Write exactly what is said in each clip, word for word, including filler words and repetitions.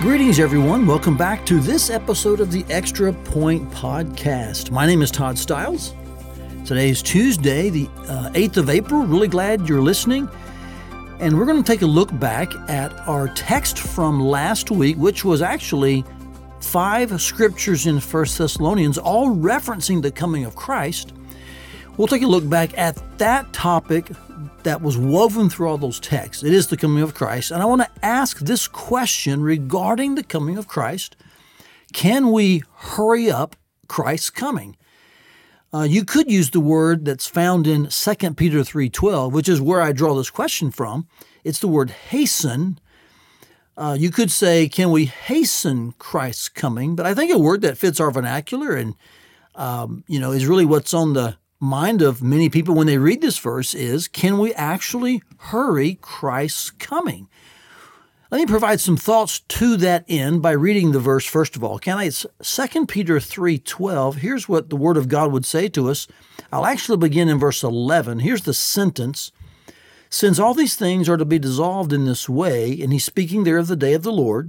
Greetings, everyone. Welcome back to this episode of the Extra Point Podcast. My name is Todd Stiles. Today is Tuesday, the uh, eighth of April. Really glad you're listening. And we're going to take a look back at our text from last week, which was actually five scriptures in First Thessalonians, all referencing the coming of Christ. We'll take a look back at that topic that was woven through all those texts. It is the coming of Christ. And I want to ask this question regarding the coming of Christ. Can we hurry up Christ's coming? Uh, you could use the word that's found in Second Peter three twelve, which is where I draw this question from. It's the word hasten. Uh, you could say, can we hasten Christ's coming? But I think a word that fits our vernacular and um, you know is really what's on the mind of many people when they read this verse is, can we actually hurry Christ's coming? Let me provide some thoughts to that end by reading the verse first of all. Can I? It's Second Peter three twelve. Here's what the Word of God would say to us. I'll actually begin in verse eleven. Here's the sentence. Since all these things are to be dissolved in this way, and he's speaking there of the day of the Lord,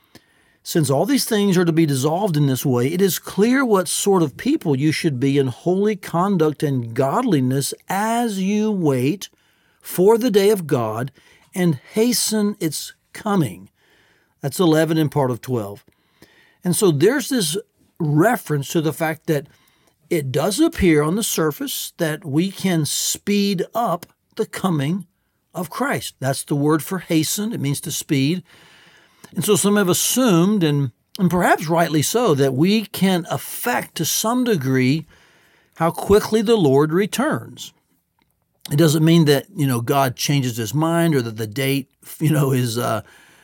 since all these things are to be dissolved in this way, it is clear what sort of people you should be in holy conduct and godliness as you wait for the day of God and hasten its coming. That's eleven and part of twelve. And so there's this reference to the fact that it does appear on the surface that we can speed up the coming of Christ. That's the word for hasten. It means to speed. And so some have assumed, and, and perhaps rightly so, that we can affect to some degree how quickly the Lord returns. It doesn't mean that, you know, God changes his mind or that the date, you know, is uh,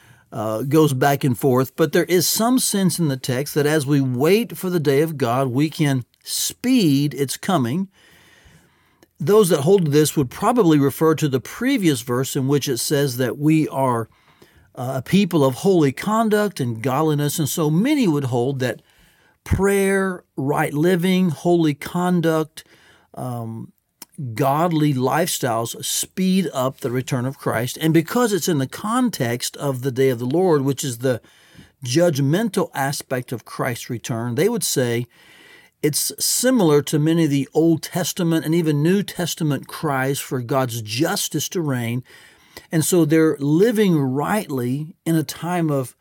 uh, goes back and forth. But there is some sense in the text that as we wait for the day of God, we can speed its coming. Those that hold to this would probably refer to the previous verse in which it says that we are Uh, a people of holy conduct and godliness, and so many would hold that prayer, right living, holy conduct, um, godly lifestyles speed up the return of Christ. And because it's in the context of the day of the Lord, which is the judgmental aspect of Christ's return, they would say it's similar to many of the Old Testament and even New Testament cries for God's justice to reign. And so they're living rightly in a time of,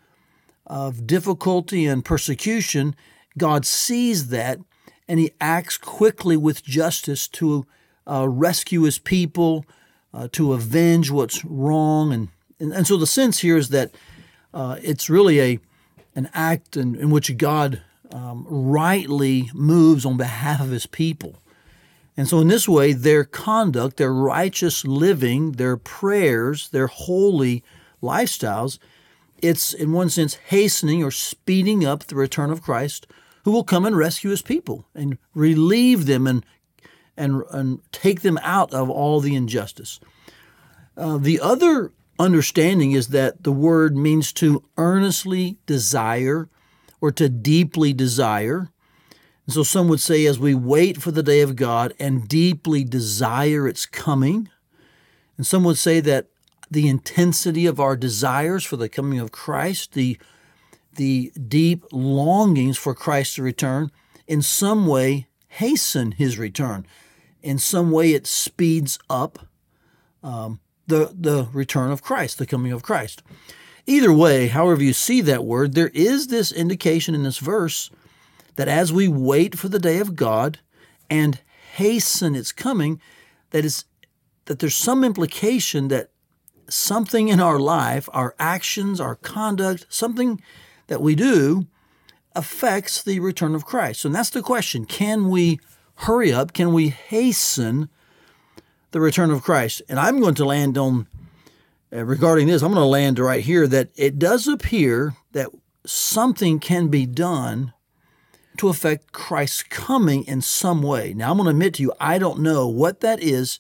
of difficulty and persecution. God sees that, and he acts quickly with justice to uh, rescue his people, uh, to avenge what's wrong. And, and, and so the sense here is that uh, it's really a an act in, in which God um, rightly moves on behalf of his people. And so in this way, their conduct, their righteous living, their prayers, their holy lifestyles, it's in one sense hastening or speeding up the return of Christ, who will come and rescue his people and relieve them and and, and take them out of all the injustice. Uh, the other understanding is that the word means to earnestly desire or to deeply desire. And so some would say as we wait for the day of God and deeply desire its coming, and some would say that the intensity of our desires for the coming of Christ, the, the deep longings for Christ to return, in some way hasten his return. In some way it speeds up um, the, the return of Christ, the coming of Christ. Either way, however you see that word, there is this indication in this verse that as we wait for the day of God and hasten its coming, that is, that there's some implication that something in our life, our actions, our conduct, something that we do affects the return of Christ. And that's the question. Can we hurry up? Can we hasten the return of Christ? And I'm going to land on, uh, regarding this, I'm going to land right here, that it does appear that something can be done to affect Christ's coming in some way. Now, I'm going to admit to you, I don't know what that is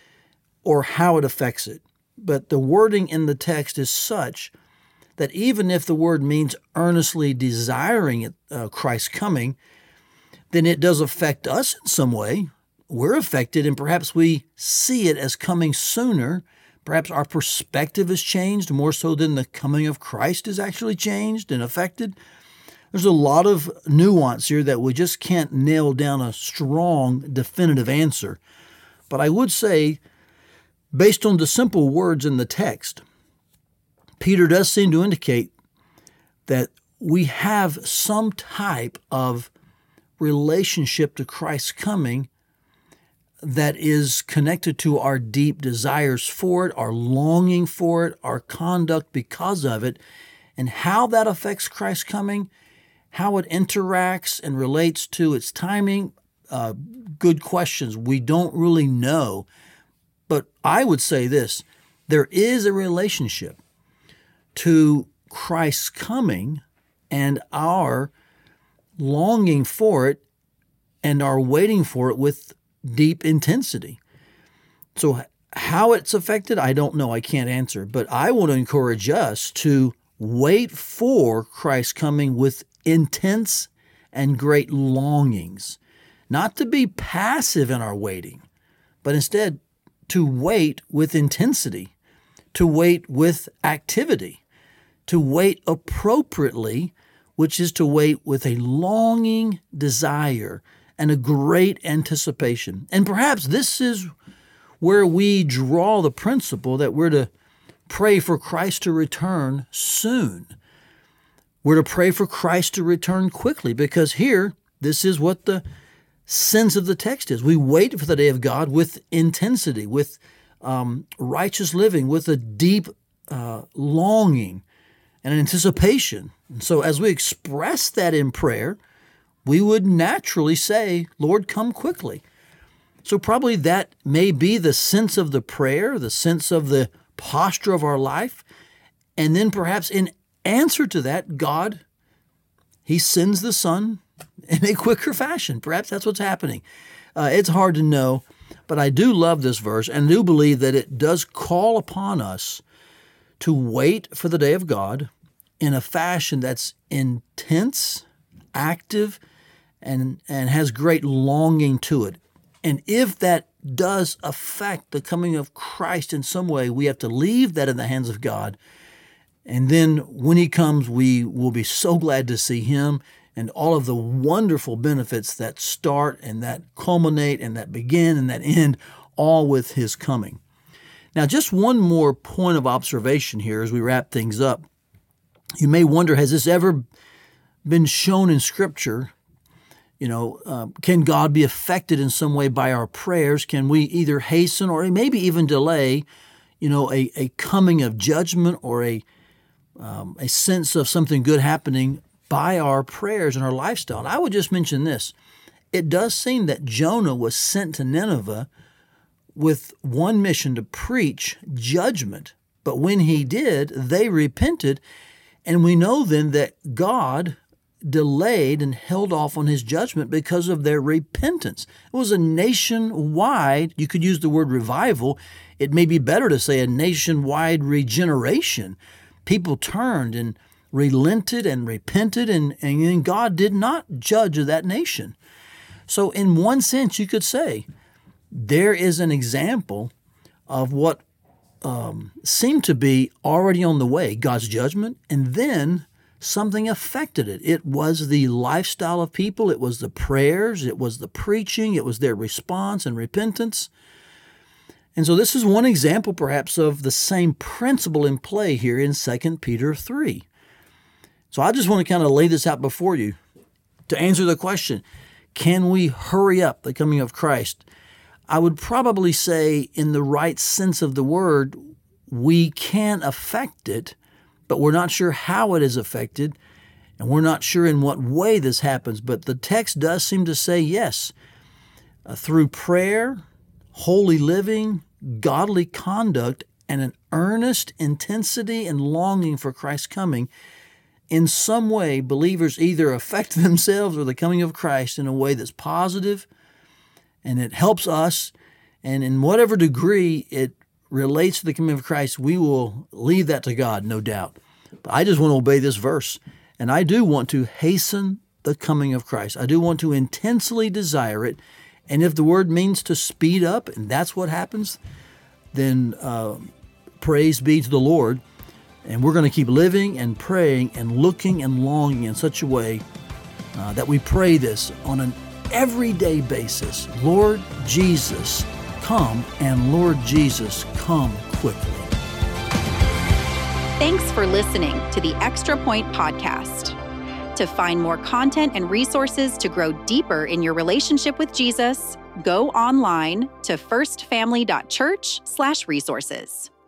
or how it affects it. But the wording in the text is such that even if the word means earnestly desiring it, uh, Christ's coming, then it does affect us in some way. We're affected, and perhaps we see it as coming sooner Perhaps our perspective has changed more so than the coming of Christ is actually changed and affected. There's a lot of nuance here that we just can't nail down a strong, definitive answer. But I would say, based on the simple words in the text, Peter does seem to indicate that we have some type of relationship to Christ's coming that is connected to our deep desires for it, our longing for it, our conduct because of it, and how that affects Christ's coming, how it interacts and relates to its timing. Uh, good questions. We don't really know. But I would say this, there is a relationship to Christ's coming and our longing for it and our waiting for it with deep intensity. So how it's affected, I don't know. I can't answer. But I want to encourage us to wait for Christ's coming with intense and great longings. Not to be passive in our waiting, but instead to wait with intensity, to wait with activity, to wait appropriately, which is to wait with a longing desire and a great anticipation. And perhaps this is where we draw the principle that we're to pray for Christ to return soon. We're to pray for Christ to return quickly, because here, this is what the sense of the text is. We wait for the day of God with intensity, with um, righteous living, with a deep uh, longing and an anticipation. And so as we express that in prayer, we would naturally say, Lord, come quickly. So probably that may be the sense of the prayer, the sense of the posture of our life. And then perhaps in answer to that, God, He sends the Son in a quicker fashion. Perhaps that's what's happening. Uh, it's hard to know, but I do love this verse and do believe that it does call upon us to wait for the day of God in a fashion that's intense, active, and, and has great longing to it. And if that does affect the coming of Christ in some way, we have to leave that in the hands of God. And then when He comes, we will be so glad to see Him and all of the wonderful benefits that start and that culminate and that begin and that end, all with His coming. Now, just one more point of observation here as we wrap things up. You may wonder, has this ever been shown in Scripture? You know, uh, can God be affected in some way by our prayers? Can we either hasten or maybe even delay, you know, a, a coming of judgment or a um, a sense of something good happening by our prayers and our lifestyle? And I would just mention this. It does seem that Jonah was sent to Nineveh with one mission to preach judgment. But when he did, they repented. And we know then that God delayed and held off on His judgment because of their repentance. It was a nationwide, you could use the word revival. It may be better to say a nationwide regeneration. People turned and relented and repented, and, and God did not judge that nation. So in one sense, you could say there is an example of what um, seemed to be already on the way, God's judgment, and then something affected it. It was the lifestyle of people. It was the prayers. It was the preaching. It was their response and repentance. And so this is one example, perhaps, of the same principle in play here in Second Peter three. So I just want to kind of lay this out before you to answer the question, can we hurry up the coming of Christ? I would probably say, in the right sense of the word, we can affect it, but we're not sure how it is affected, and we're not sure in what way this happens. But the text does seem to say yes, uh, through prayer, holy living, godly conduct, and an earnest intensity and longing for Christ's coming, in some way, believers either affect themselves or the coming of Christ in a way that's positive, and it helps us, and in whatever degree it relates to the coming of Christ, we will leave that to God, no doubt. But I just want to obey this verse, and I do want to hasten the coming of Christ. I do want to intensely desire it, and if the word means to speed up, and that's what happens, then uh, praise be to the Lord. And we're going to keep living and praying and looking and longing in such a way uh, that we pray this on an everyday basis. Lord Jesus, come, and Lord Jesus, come quickly. Thanks for listening to the Extra Point Podcast. To find more content and resources to grow deeper in your relationship with Jesus, go online to firstfamily dot church slash resources.